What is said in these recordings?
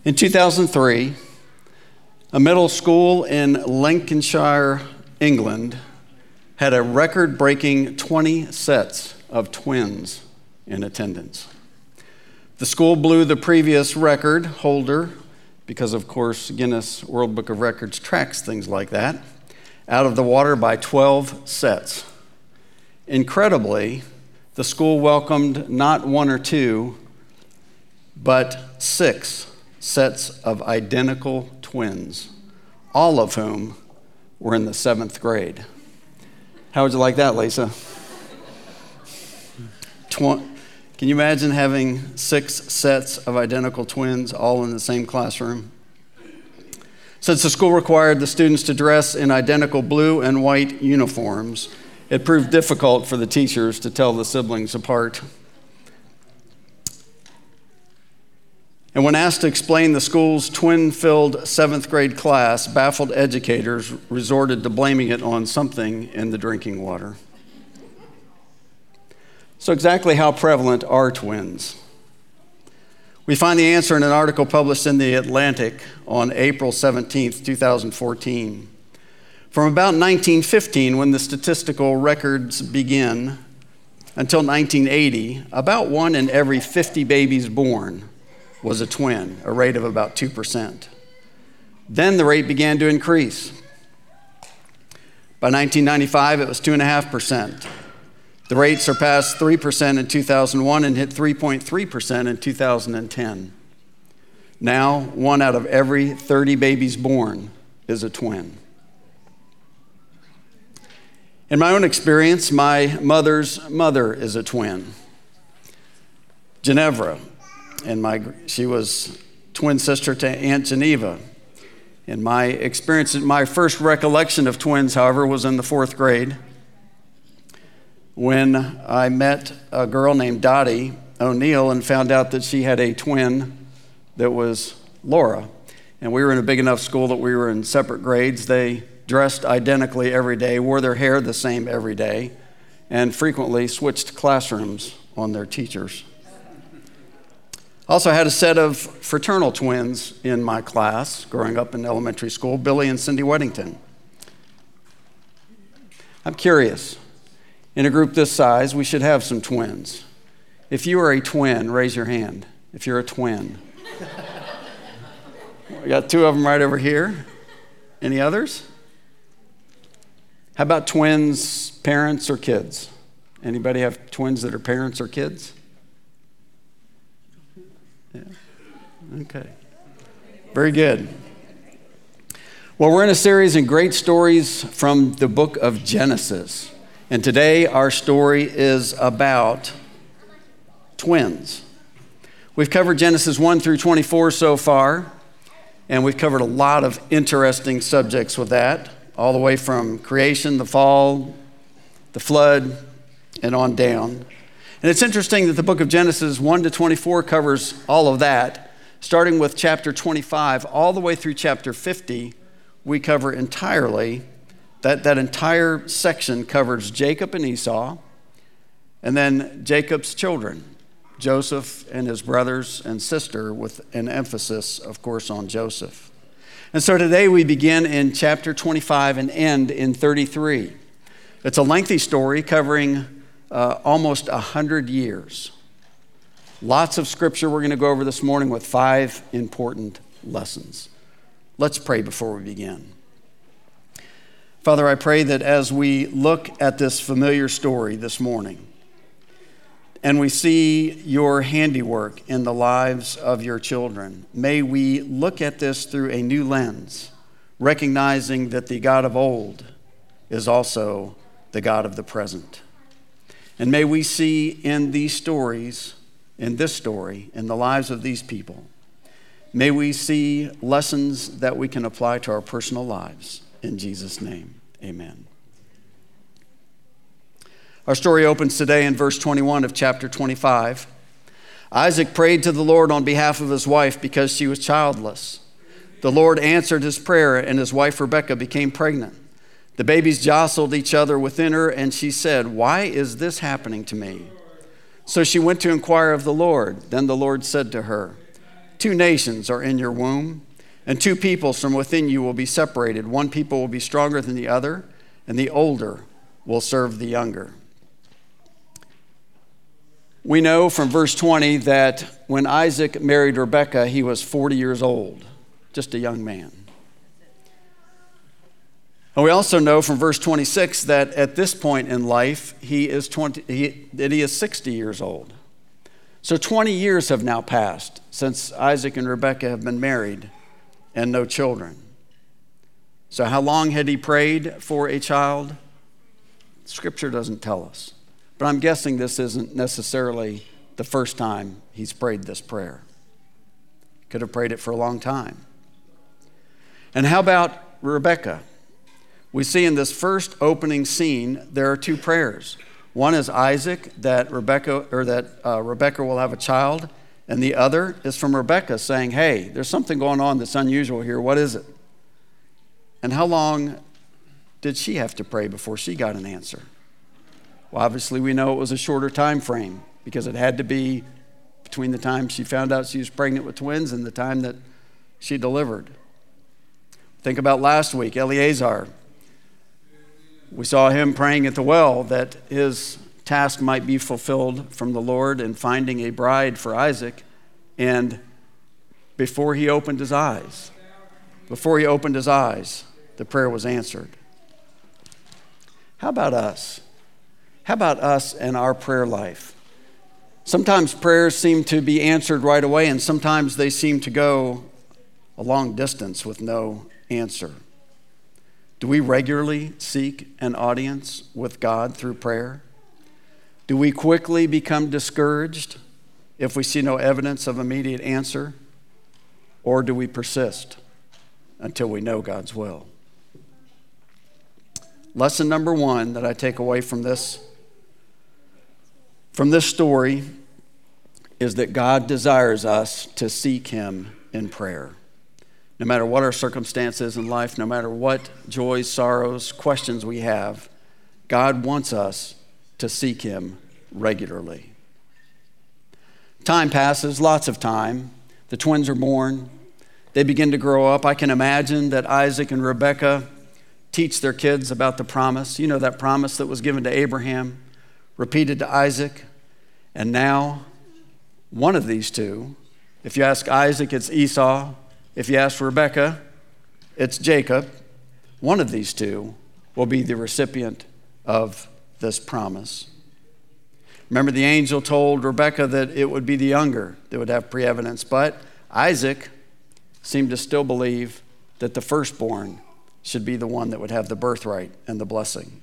In 2003, a middle school in Lancashire, England, had a record-breaking 20 sets of twins in attendance. The school blew the previous record holder, because of course Guinness World Book of Records tracks things like that, out of the water by 12 sets. Incredibly, the school welcomed not one or two, but 6 sets of identical twins, all of whom were in the 7th grade. How would you like that, Lisa? Can you imagine having 6 sets of identical twins all in the same classroom? Since the school required the students to dress in identical blue and white uniforms, it proved difficult for the teachers to tell the siblings apart. And when asked to explain the school's twin-filled 7th grade class, baffled educators resorted to blaming it on something in the drinking water. So exactly how prevalent are twins? We find the answer in an article published in The Atlantic on April 17, 2014. From about 1915, when the statistical records begin, until 1980, about 1 in every 50 babies born was a twin, a rate of about 2%. Then the rate began to increase. By 1995, it was 2.5%. The rate surpassed 3% in 2001 and hit 3.3% in 2010. Now, 1 out of every 30 babies born is a twin. In my own experience, my mother's mother is a twin, Ginevra. She was twin sister to Aunt Geneva. In my experience, my first recollection of twins, however, was in the 4th grade when I met a girl named Dottie O'Neill and found out that she had a twin that was Laura. And we were in a big enough school that we were in separate grades. They dressed identically every day, wore their hair the same every day, and frequently switched classrooms on their teachers. Also had a set of fraternal twins in my class growing up in elementary school, Billy and Cindy Weddington. I'm curious, in a group this size, we should have some twins. If you are a twin, raise your hand. If you're a twin. We got 2 of them right over here. Any others? How about twins, parents, or kids? Anybody have twins that are parents or kids? Yeah. Okay. Very good. Well, we're in a series in great stories from the book of Genesis. And today our story is about twins. We've covered Genesis 1 through 24 so far, and we've covered a lot of interesting subjects with that, all the way from creation, the fall, the flood, and on down. And it's interesting that the book of Genesis 1 to 24 covers all of that. Starting with chapter 25, all the way through chapter 50, we cover entirely, that entire section covers Jacob and Esau, and then Jacob's children, Joseph and his brothers and sister, with an emphasis, of course, on Joseph. And so today we begin in chapter 25 and end in 33. It's a lengthy story covering almost 100 years. Lots of scripture we're going to go over this morning with 5 important lessons. Let's pray before we begin. Father, I pray that as we look at this familiar story this morning and we see your handiwork in the lives of your children, may we look at this through a new lens, recognizing that the God of old is also the God of the present. And may we see in these stories, in this story, in the lives of these people, may we see lessons that we can apply to our personal lives. In Jesus' name, amen. Our story opens today in verse 21 of chapter 25. Isaac prayed to the Lord on behalf of his wife because she was childless. The Lord answered his prayer, and his wife Rebekah became pregnant. The babies jostled each other within her, and she said, "Why is this happening to me?" So she went to inquire of the Lord. Then the Lord said to her, 2 nations are in your womb, and 2 peoples from within you will be separated. One people will be stronger than the other, and the older will serve the younger. We know from verse 20 that when Isaac married Rebekah, he was 40 years old, just a young man. And we also know from verse 26 that at this point in life, he is 60 years old. So 20 years have now passed since Isaac and Rebekah have been married and no children. So how long had he prayed for a child? Scripture doesn't tell us. But I'm guessing this isn't necessarily the first time he's prayed this prayer. Could have prayed it for a long time. And how about Rebekah? We see in this first opening scene, there are 2 prayers. One is Isaac, that Rebekah will have a child, and the other is from Rebekah saying, hey, there's something going on that's unusual here. What is it? And how long did she have to pray before she got an answer? Well, obviously we know it was a shorter time frame because it had to be between the time she found out she was pregnant with twins and the time that she delivered. Think about last week, Eleazar. We saw him praying at the well that his task might be fulfilled from the Lord in finding a bride for Isaac. And before he opened his eyes, the prayer was answered. How about us? How about us and our prayer life? Sometimes prayers seem to be answered right away, and sometimes they seem to go a long distance with no answer. Do we regularly seek an audience with God through prayer? Do we quickly become discouraged if we see no evidence of immediate answer? Or do we persist until we know God's will? Lesson number 1 that I take away from this story is that God desires us to seek him in prayer. No matter what our circumstances in life, no matter what joys, sorrows, questions we have, God wants us to seek him regularly. Time passes, lots of time. The twins are born. They begin to grow up. I can imagine that Isaac and Rebekah teach their kids about the promise. You know, that promise that was given to Abraham, repeated to Isaac. And now, one of these 2, if you ask Isaac, it's Esau. If you ask Rebekah, it's Jacob. One of these 2 will be the recipient of this promise. Remember, the angel told Rebekah that it would be the younger that would have preeminence, but Isaac seemed to still believe that the firstborn should be the one that would have the birthright and the blessing.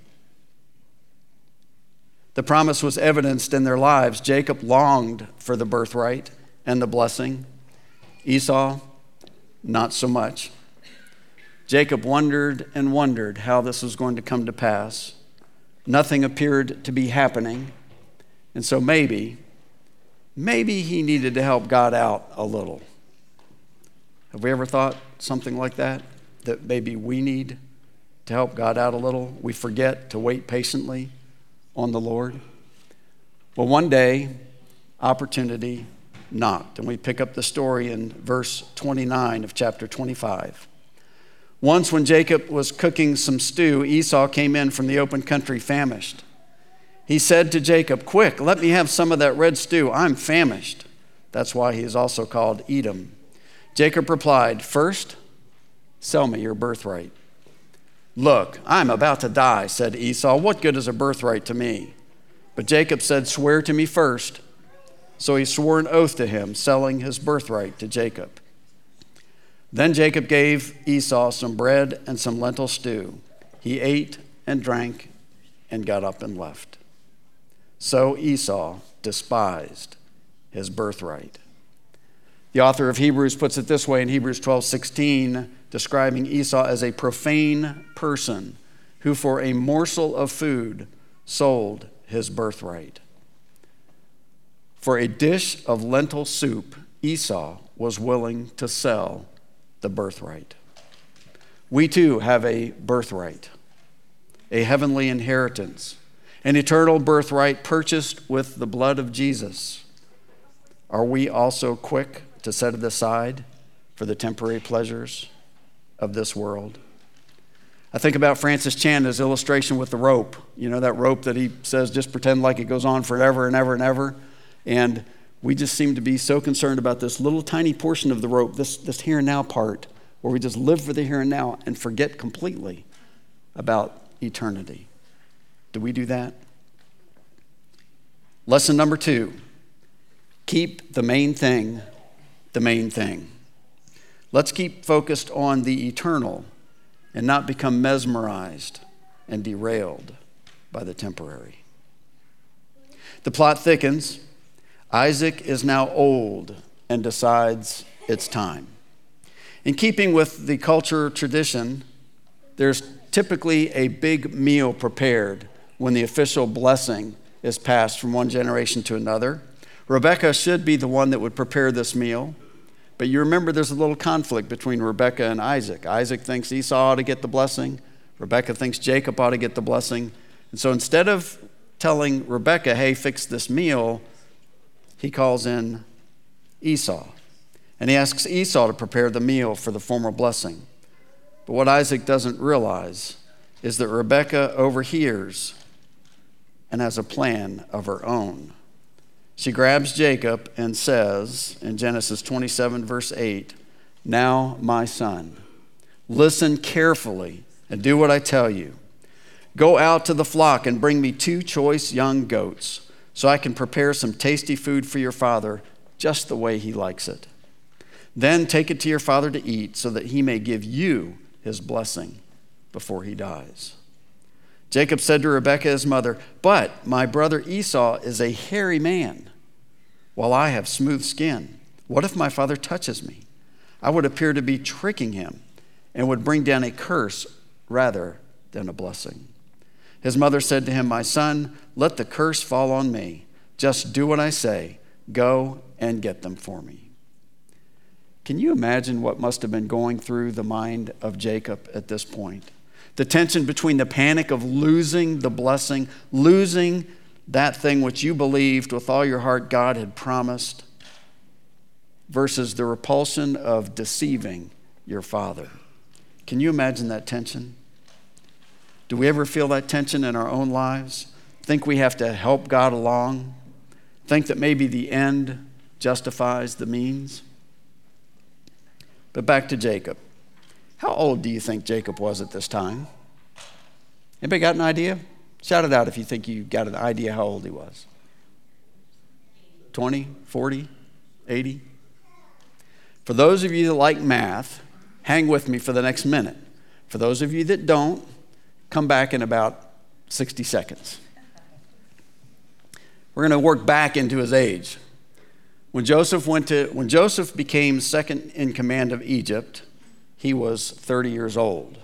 The promise was evidenced in their lives. Jacob longed for the birthright and the blessing. Esau, not so much. Jacob wondered and wondered how this was going to come to pass. Nothing appeared to be happening. And so maybe he needed to help God out a little. Have we ever thought something like that? That maybe we need to help God out a little? We forget to wait patiently on the Lord. Well, one day, opportunity knocked. And we pick up the story in verse 29 of chapter 25. Once when Jacob was cooking some stew, Esau came in from the open country famished. He said to Jacob, "Quick, let me have some of that red stew. I'm famished." That's why he is also called Edom. Jacob replied, "First, sell me your birthright." "Look, I'm about to die," said Esau. "What good is a birthright to me?" But Jacob said, "Swear to me first." So he swore an oath to him, selling his birthright to Jacob. Then Jacob gave Esau some bread and some lentil stew. He ate and drank and got up and left. So Esau despised his birthright. The author of Hebrews puts it this way in Hebrews 12:16, describing Esau as a profane person who for a morsel of food sold his birthright. For a dish of lentil soup, Esau was willing to sell the birthright. We too have a birthright, a heavenly inheritance, an eternal birthright purchased with the blood of Jesus. Are we also quick to set it aside for the temporary pleasures of this world. I think about Francis Chanda's illustration with the rope. You know, that rope that he says, just pretend like it goes on forever and ever and ever. And we just seem to be so concerned about this little tiny portion of the rope, this here and now part, where we just live for the here and now and forget completely about eternity. Do we do that? Lesson number 2, keep the main thing the main thing. Let's keep focused on the eternal and not become mesmerized and derailed by the temporary. The plot thickens. Isaac is now old and decides it's time. In keeping with the culture tradition, there's typically a big meal prepared when the official blessing is passed from one generation to another. Rebekah should be the one that would prepare this meal. But you remember there's a little conflict between Rebekah and Isaac. Isaac thinks Esau ought to get the blessing. Rebekah thinks Jacob ought to get the blessing. And so instead of telling Rebekah, hey, fix this meal, he calls in Esau. And he asks Esau to prepare the meal for the formal blessing. But what Isaac doesn't realize is that Rebekah overhears and has a plan of her own. She grabs Jacob and says in Genesis 27, verse 8, now, my son, listen carefully and do what I tell you. Go out to the flock and bring me 2 choice young goats so I can prepare some tasty food for your father just the way he likes it. Then take it to your father to eat so that he may give you his blessing before he dies. Jacob said to Rebekah, his mother, but my brother Esau is a hairy man, while I have smooth skin. What if my father touches me? I would appear to be tricking him and would bring down a curse rather than a blessing. His mother said to him, my son, let the curse fall on me. Just do what I say. Go and get them for me. Can you imagine what must have been going through the mind of Jacob at this point? The tension between the panic of losing the blessing, losing that thing which you believed with all your heart God had promised, versus the repulsion of deceiving your father. Can you imagine that tension? Do we ever feel that tension in our own lives? Think we have to help God along? Think that maybe the end justifies the means? But back to Jacob. How old do you think Jacob was at this time? Anybody got an idea? Shout it out if you think you got an idea how old he was. 20, 40, 80? For those of you that like math, hang with me for the next minute. For those of you that don't, come back in about 60 seconds. We're going to work back into his age. When Joseph became second in command of Egypt, he was 30 years old.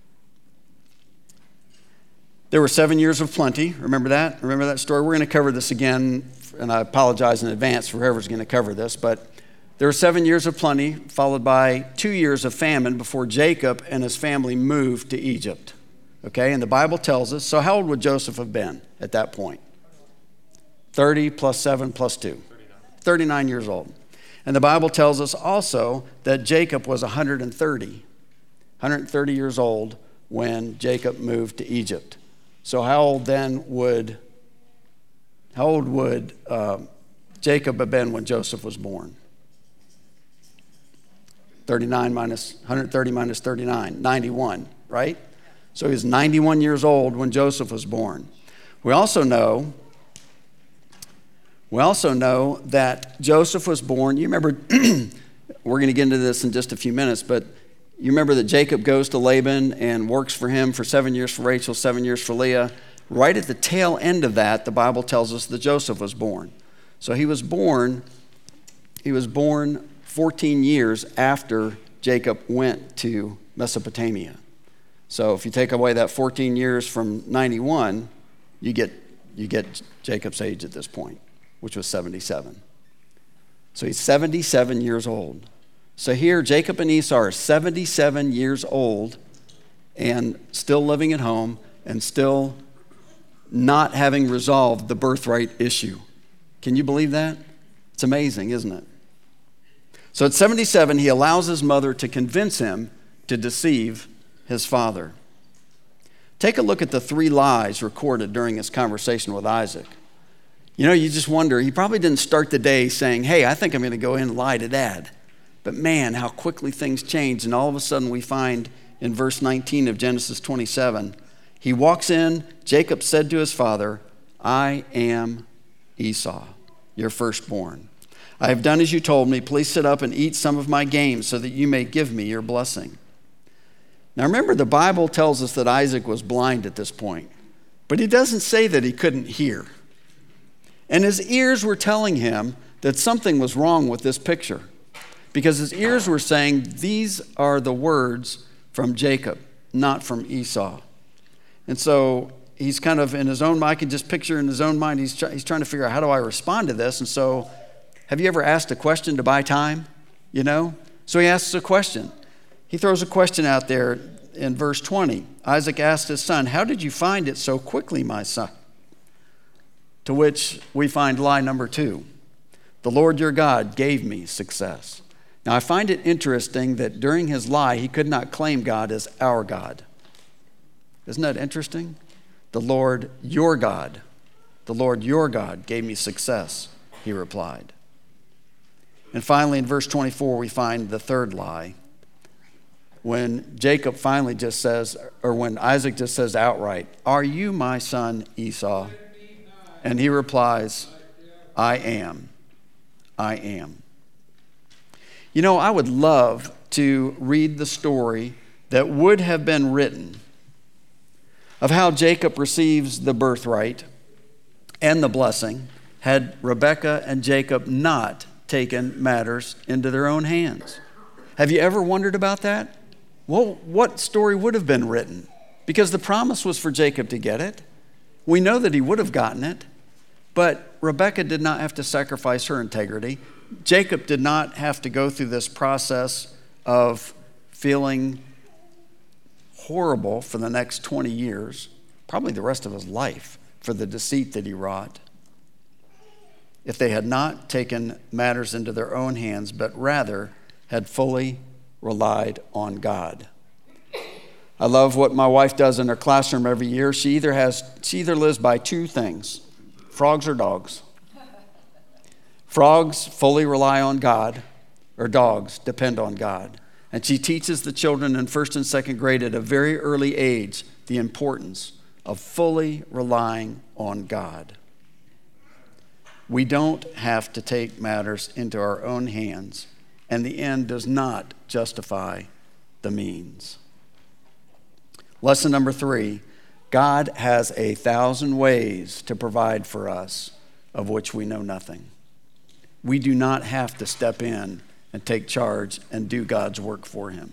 There were 7 years of plenty. Remember that? Remember that story? We're going to cover this again, and I apologize in advance for whoever's going to cover this, but there were 7 years of plenty, followed by 2 years of famine before Jacob and his family moved to Egypt. Okay, and the Bible tells us, so how old would Joseph have been at that point? 30 plus 7 plus 2. 39 years old. And the Bible tells us also that Jacob was 130 years old when Jacob moved to Egypt. So how old would Jacob have been when Joseph was born? 130 minus 39, 91, right? So he was 91 years old when Joseph was born. We also know that Joseph was born. You remember, we're going to get into this in just a few minutes, but you remember that Jacob goes to Laban and works for him for 7 years for Rachel, 7 years for Leah. Right at the tail end of that, the Bible tells us that Joseph was born. So he was born 14 years after Jacob went to Mesopotamia. So if you take away that 14 years from 91, you get Jacob's age at this point, which was 77. So he's 77 years old. So here, Jacob and Esau are 77 years old and still living at home and still not having resolved the birthright issue. Can you believe that? It's amazing, isn't it? So at 77, he allows his mother to convince him to deceive his father. Take a look at the 3 lies recorded during his conversation with Isaac. You know, you just wonder, he probably didn't start the day saying, hey, I think I'm going to go in and lie to Dad. But man, how quickly things change. And all of a sudden we find in verse 19 of Genesis 27, he walks in, Jacob said to his father, I am Esau, your firstborn. I have done as you told me. Please sit up and eat some of my game so that you may give me your blessing. Now remember, the Bible tells us that Isaac was blind at this point, but he doesn't say that he couldn't hear. And his ears were telling him that something was wrong with this picture, because his ears were saying, these are the words from Jacob, not from Esau. And so he's kind of in his own mind, I can just picture in his own mind, he's trying to figure out, how do I respond to this? And so, have you ever asked a question to buy time? You know? So he asks a question. He throws a question out there in verse 20. Isaac asked his son, how did you find it so quickly, my son? To which we find lie number 2. The Lord your God gave me success. Now I find it interesting that during his lie, he could not claim God as our God. Isn't that interesting? The Lord your God gave me success, he replied. And finally in verse 24, we find the 3rd lie. When Jacob finally just says, or when Isaac just says outright, are you my son Esau? And he replies, I am. I am. You know, I would love to read the story that would have been written of how Jacob receives the birthright and the blessing had Rebekah and Jacob not taken matters into their own hands. Have you ever wondered about that? Well, what story would have been written? Because the promise was for Jacob to get it. We know that he would have gotten it, but Rebekah did not have to sacrifice her integrity. Jacob did not have to go through this process of feeling horrible for the next 20 years, probably the rest of his life, for the deceit that he wrought. If they had not taken matters into their own hands, but rather had fully relied on God. I love what my wife does in her classroom every year. She either lives by 2 things, frogs or dogs. Frogs fully rely on God, or dogs depend on God. And she teaches the children in 1st and 2nd grade at a very early age the importance of fully relying on God. We don't have to take matters into our own hands, and the end does not justify the means. Lesson number 3, God has 1,000 ways to provide for us of which we know nothing. We do not have to step in and take charge and do God's work for him.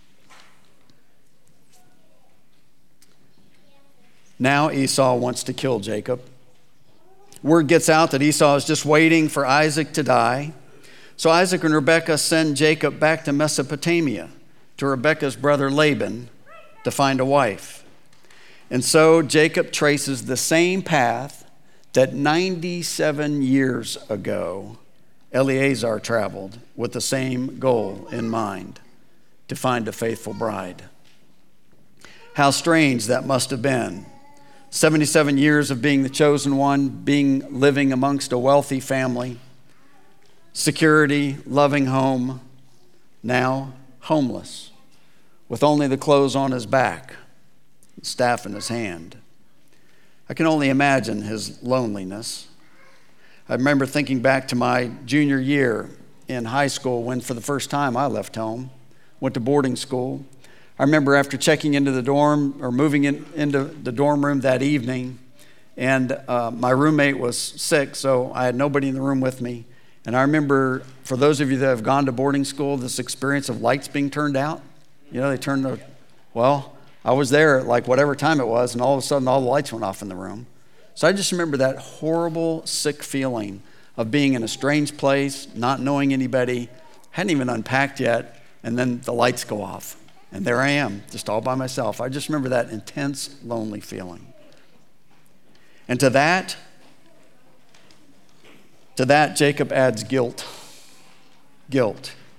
Now Esau wants to kill Jacob. Word gets out that Esau is just waiting for Isaac to die. So Isaac and Rebekah send Jacob back to Mesopotamia to Rebekah's brother Laban to find a wife. And so Jacob traces the same path that 97 years ago Eleazar traveled with the same goal in mind, to find a faithful bride. How strange that must have been. 77 years of being the chosen one, living amongst a wealthy family, security, loving home, now homeless, with only the clothes on his back, staff in his hand. I can only imagine his loneliness. I remember thinking back to my junior year in high school when for the first time I left home, went to boarding school. I remember after checking into the dorm or moving into the dorm room that evening, and my roommate was sick, so I had nobody in the room with me. And I remember, for those of you that have gone to boarding school, this experience of lights being turned out. You know, they turned the, well, I was there at like whatever time it was, and all of a sudden all the lights went off in the room. So I just remember that horrible, sick feeling of being in a strange place, not knowing anybody, hadn't even unpacked yet, and then the lights go off. And there I am, just all by myself. I just remember that intense, lonely feeling. And to that, Jacob adds guilt. Guilt.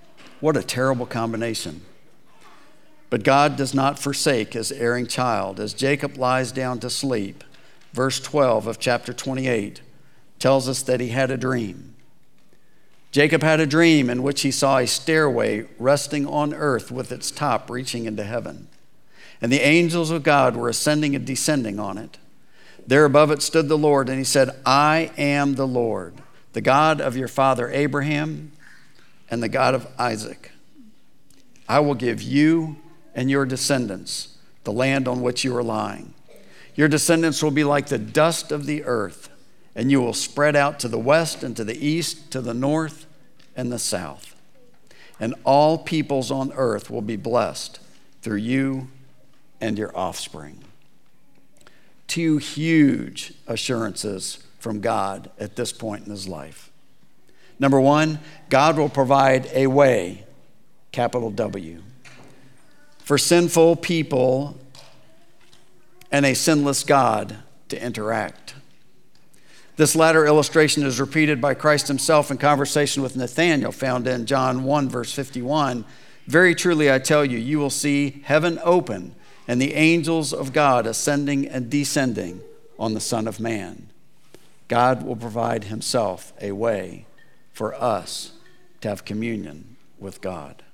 What a terrible combination. But God does not forsake his erring child. As Jacob lies down to sleep, verse 12 of chapter 28 tells us that he had a dream. Jacob had a dream in which he saw a stairway resting on earth with its top reaching into heaven. And the angels of God were ascending and descending on it. There above it stood the Lord, and he said, I am the Lord, the God of your father Abraham and the God of Isaac. I will give you and your descendants the land on which you are lying. Your descendants will be like the dust of the earth, and you will spread out to the west and to the east, to the north and the south. And all peoples on earth will be blessed through you and your offspring. Two huge assurances from God at this point in his life. Number one, God will provide a way, capital W, for sinful people and a sinless God to interact. This latter illustration is repeated by Christ himself in conversation with Nathanael, found in John 1, verse 51. Very truly, I tell you, you will see heaven open and the angels of God ascending and descending on the Son of Man. God will provide himself a way for us to have communion with God.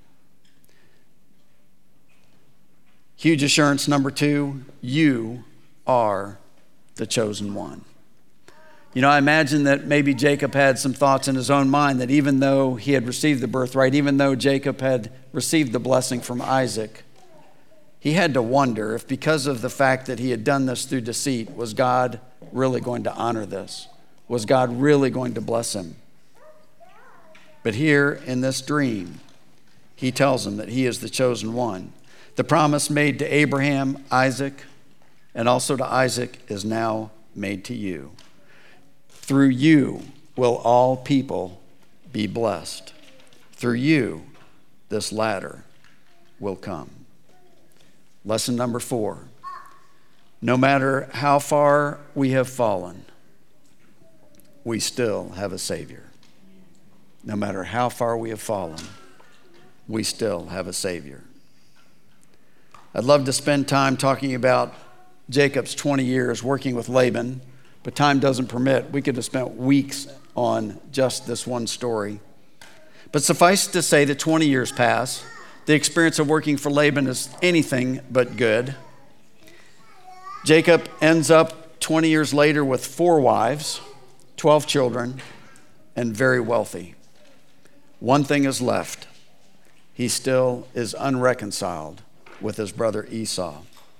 Huge assurance number two, you are the chosen one. You know, I imagine that maybe Jacob had some thoughts in his own mind that even though he had received the birthright, even though Jacob had received the blessing from Isaac, he had to wonder if because of the fact that he had done this through deceit, was God really going to honor this? Was God really going to bless him? But here in this dream, he tells him that he is the chosen one. The promise made to Abraham, Isaac, and also to Isaac is now made to you. Through you will all people be blessed. Through you, this ladder will come. Lesson number 4. No matter how far we have fallen, we still have a Savior. No matter how far we have fallen, we still have a Savior. I'd love to spend time talking about Jacob's 20 years working with Laban, but time doesn't permit. We could have spent weeks on just this one story. But suffice to say that 20 years pass. The experience of working for Laban is anything but good. Jacob ends up 20 years later with 4 wives, 12 children, and very wealthy. One thing is left. He still is unreconciled with his brother Esau.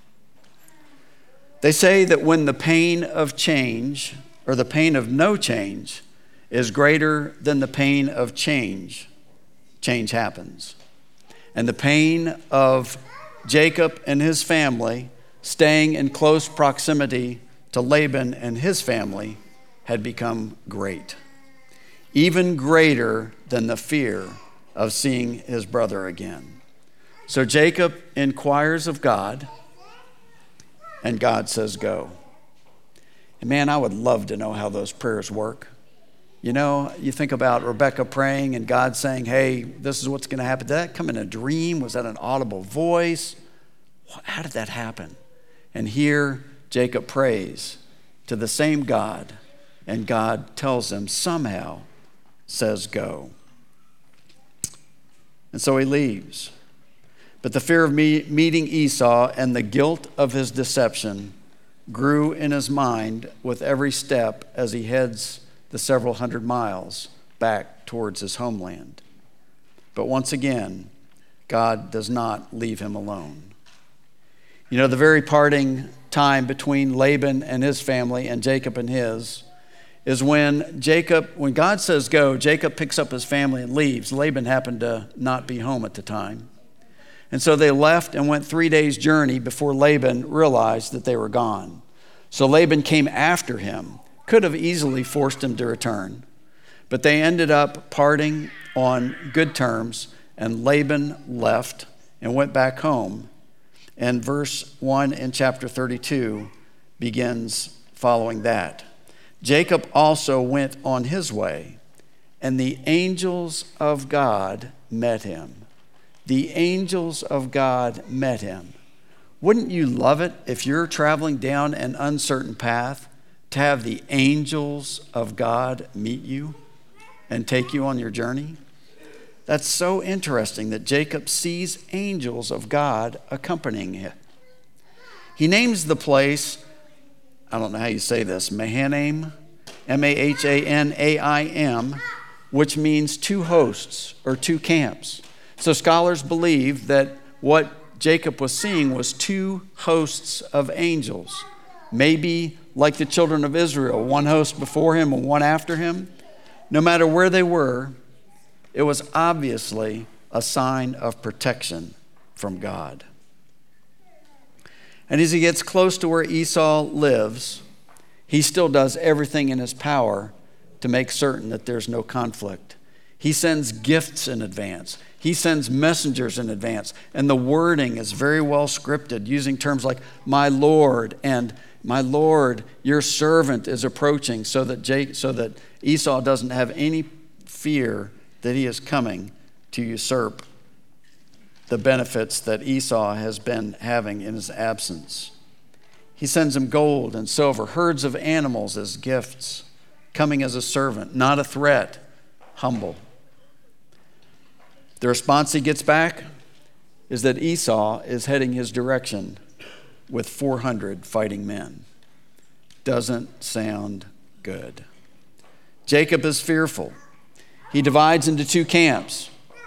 They say that when the pain of change, or the pain of no change, is greater than the pain of change, change happens. And the pain of Jacob and his family staying in close proximity to Laban and his family had become great, even greater than the fear of seeing his brother again. So Jacob inquires of God, and God says, go. And man, I would love to know how those prayers work. You know, you think about Rebecca praying and God saying, hey, this is what's going to happen. Did that come in a dream? Was that an audible voice? How did that happen? And here Jacob prays to the same God, and God tells him somehow, says go. And so he leaves. But the fear of meeting Esau and the guilt of his deception grew in his mind with every step as he heads the several hundred miles back towards his homeland. But once again, God does not leave him alone. You know, the very parting time between Laban and his family and Jacob and his is when God says go, Jacob picks up his family and leaves. Laban happened to not be home at the time. And so they left and went 3 days' journey before Laban realized that they were gone. So Laban came after him, could have easily forced him to return, but they ended up parting on good terms, and Laban left and went back home. And verse 1 in chapter 32 begins following that. Jacob also went on his way, and the angels of God met him. the angels of God met him. Wouldn't you love it if you're traveling down an uncertain path to have the angels of God meet you and take you on your journey? That's so interesting that Jacob sees angels of God accompanying him. He names the place, I don't know how you say this, Mahanaim, Mahanaim, which means two hosts or two camps. So scholars believe that what Jacob was seeing was two hosts of angels, maybe like the children of Israel, one host before him and one after him. No matter where they were, it was obviously a sign of protection from God. And as he gets close to where Esau lives, he still does everything in his power to make certain that there's no conflict. He sends gifts in advance. He sends messengers in advance. And the wording is very well scripted, using terms like, my Lord, and my Lord, your servant is approaching, so that Esau doesn't have any fear that he is coming to usurp the benefits that Esau has been having in his absence. He sends him gold and silver, herds of animals as gifts, coming as a servant, not a threat, humble. The response he gets back is that Esau is heading his direction with 400 fighting men. Doesn't sound good. Jacob is fearful. He divides into two camps.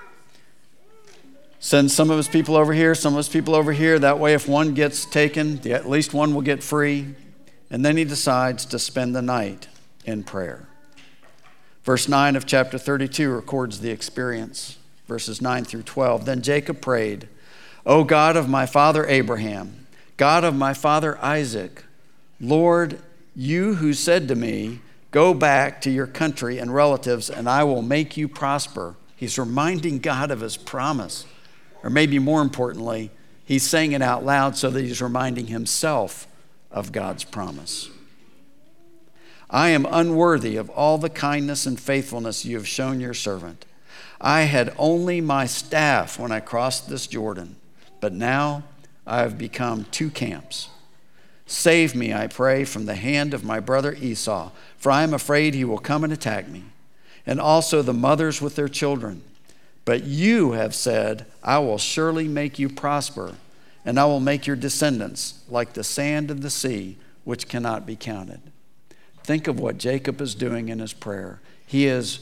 Sends some of his people over here, some of his people over here. That way, if one gets taken, at least one will get free. And then he decides to spend the night in prayer. Verse 9 of chapter 32 records the experience. Verses 9 through 12. Then Jacob prayed, O God of my father Abraham, God of my father Isaac, Lord, you who said to me, go back to your country and relatives, and I will make you prosper. He's reminding God of his promise. Or maybe more importantly, he's saying it out loud so that he's reminding himself of God's promise. I am unworthy of all the kindness and faithfulness you have shown your servant. I had only my staff when I crossed this Jordan, but now I have become two camps. Save me, I pray, from the hand of my brother Esau, for I am afraid he will come and attack me, and also the mothers with their children. But you have said, I will surely make you prosper, and I will make your descendants like the sand of the sea, which cannot be counted. Think of what Jacob is doing in his prayer. He is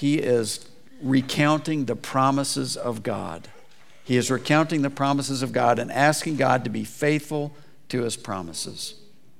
recounting the promises of God. He is recounting the promises of God and asking God to be faithful to his promises.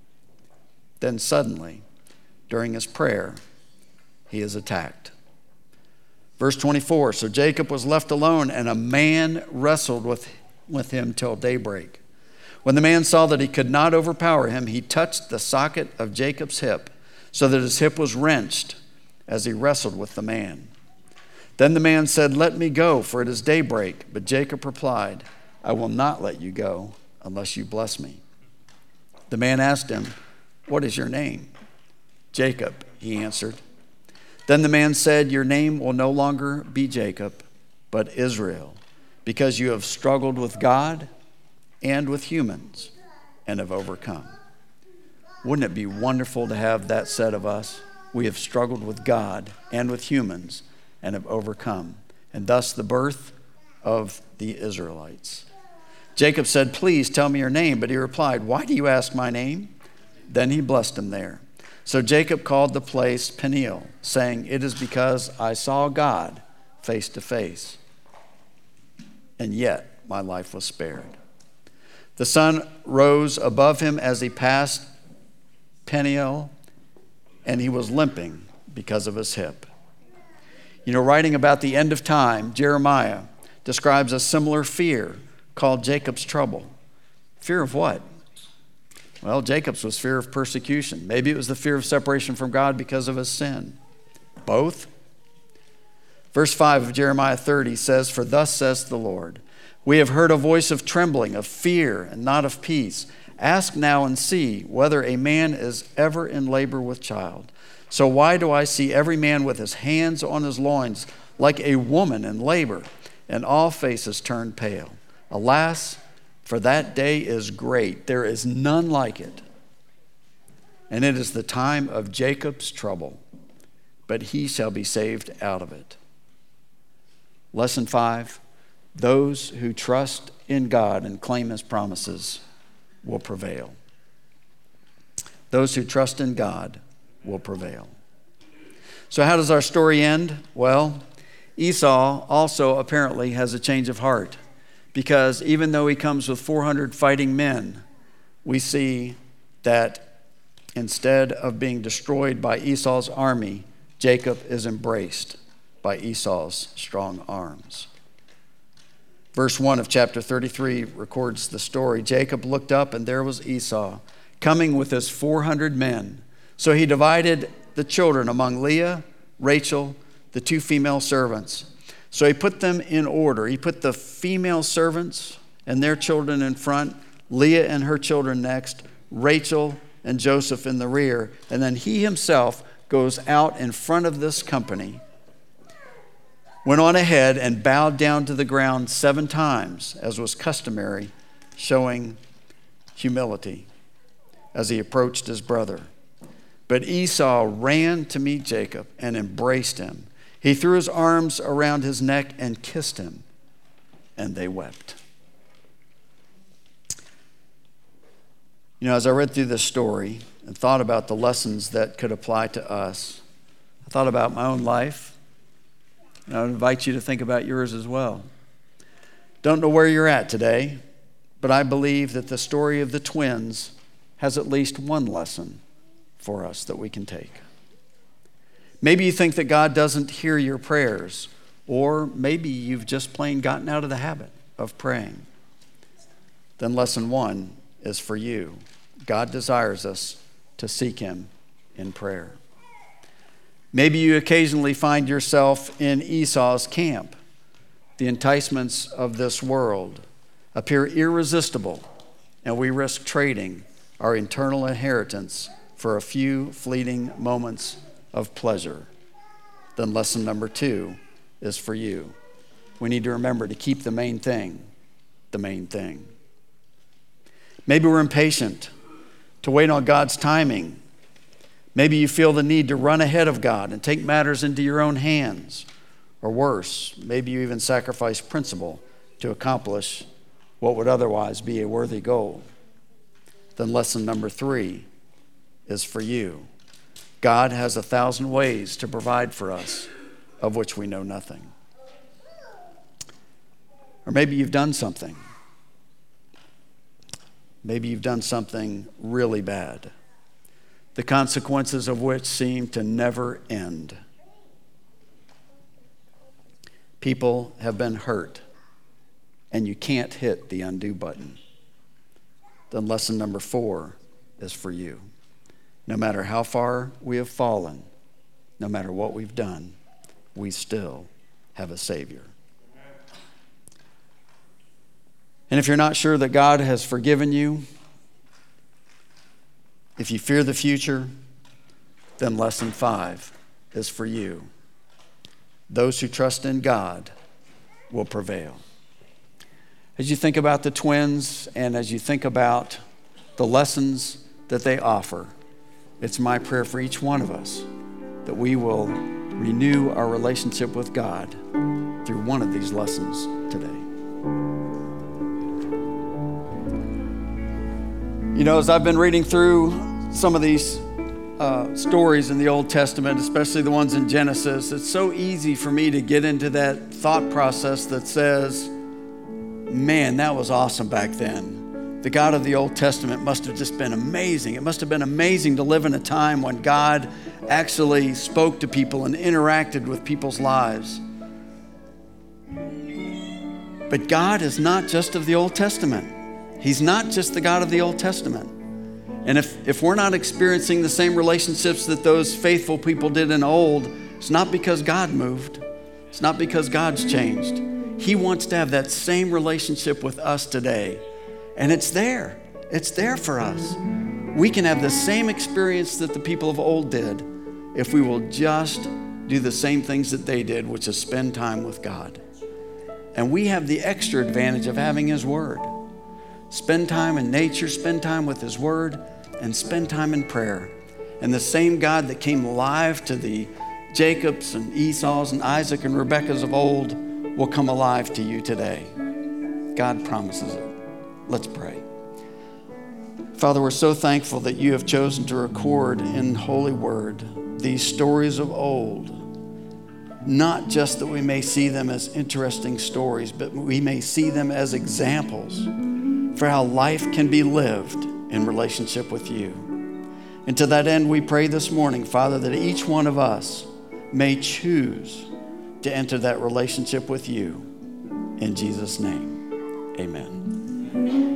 Then suddenly, during his prayer, he is attacked. Verse 24, so Jacob was left alone, and a man wrestled with him till daybreak. When the man saw that he could not overpower him, he touched the socket of Jacob's hip, so that his hip was wrenched as he wrestled with the man. Then the man said, let me go, for it is daybreak. But Jacob replied, I will not let you go unless you bless me. The man asked him, what is your name? Jacob, he answered. Then the man said, your name will no longer be Jacob, but Israel, because you have struggled with God and with humans and have overcome. Wouldn't it be wonderful to have that said of us? We have struggled with God and with humans and have overcome, and thus the birth of the Israelites. Jacob said, please tell me your name. But he replied, why do you ask my name? Then he blessed him there. So Jacob called the place Peniel, saying, it is because I saw God face to face, and yet my life was spared. The sun rose above him as he passed Peniel, and he was limping because of his hip. You know, writing about the end of time, Jeremiah describes a similar fear called Jacob's trouble. Fear of what? Well, Jacob's was fear of persecution. Maybe it was the fear of separation from God because of his sin. Both. Verse 5 of Jeremiah 30 says, for thus says the Lord, we have heard a voice of trembling, of fear, and not of peace. Ask now and see whether a man is ever in labor with child. So why do I see every man with his hands on his loins like a woman in labor, and all faces turned pale. Alas, for that day is great. There is none like it. And it is the time of Jacob's trouble, but he shall be saved out of it. Lesson 5, those who trust in God and claim his promises will prevail. Those who trust in God will prevail. So how does our story end? Well, Esau also apparently has a change of heart, because even though he comes with 400 fighting men, we see that instead of being destroyed by Esau's army, Jacob is embraced by Esau's strong arms. Verse 1 of chapter 33 records the story. Jacob looked up, and there was Esau coming with his 400 men. So he divided the children among Leah, Rachel, the 2 female servants. So he put them in order. He put the female servants and their children in front, Leah and her children next, Rachel and Joseph in the rear, and then he himself goes out in front of this company, went on ahead and bowed down to the ground 7 times, as was customary, showing humility as he approached his brother. But Esau ran to meet Jacob and embraced him. He threw his arms around his neck and kissed him, and they wept. You know, as I read through this story and thought about the lessons that could apply to us, I thought about my own life, and I would invite you to think about yours as well. Don't know where you're at today, but I believe that the story of the twins has at least one lesson for us that we can take. Maybe you think that God doesn't hear your prayers, or maybe you've just plain gotten out of the habit of praying. Then lesson 1 is for you. God desires us to seek him in prayer. Maybe you occasionally find yourself in Esau's camp. The enticements of this world appear irresistible, and we risk trading our eternal inheritance for a few fleeting moments of pleasure. Then lesson number 2 is for you. We need to remember to keep the main thing the main thing. Maybe we're impatient to wait on God's timing. Maybe you feel the need to run ahead of God and take matters into your own hands. Or worse, maybe you even sacrifice principle to accomplish what would otherwise be a worthy goal. Then lesson number 3 is for you. God has 1,000 ways to provide for us, of which we know nothing. Or maybe you've done something. Maybe you've done something really bad, the consequences of which seem to never end. People have been hurt, and you can't hit the undo button. Then lesson number 4 is for you. No matter how far we have fallen, no matter what we've done, we still have a Savior. And if you're not sure that God has forgiven you, if you fear the future, then lesson 5 is for you. Those who trust in God will prevail. As you think about the twins and as you think about the lessons that they offer, it's my prayer for each one of us that we will renew our relationship with God through one of these lessons today. You know, as I've been reading through some of these stories in the Old Testament, especially the ones in Genesis, it's so easy for me to get into that thought process that says, man, that was awesome back then. The God of the Old Testament must have just been amazing. It must have been amazing to live in a time when God actually spoke to people and interacted with people's lives. But God is not just of the Old Testament. He's not just the God of the Old Testament. And if we're not experiencing the same relationships that those faithful people did in old, it's not because God moved. It's not because God's changed. He wants to have that same relationship with us today. And it's there. It's there for us. We can have the same experience that the people of old did if we will just do the same things that they did, which is spend time with God. And we have the extra advantage of having His Word. Spend time in nature, spend time with His Word, and spend time in prayer. And the same God that came alive to the Jacobs and Esau's and Isaac and Rebekah's of old will come alive to you today. God promises it. Let's pray. Father, we're so thankful that you have chosen to record in Holy Word these stories of old. Not just that we may see them as interesting stories, but we may see them as examples for how life can be lived in relationship with you. And to that end, we pray this morning, Father, that each one of us may choose to enter that relationship with you. In Jesus' name, amen.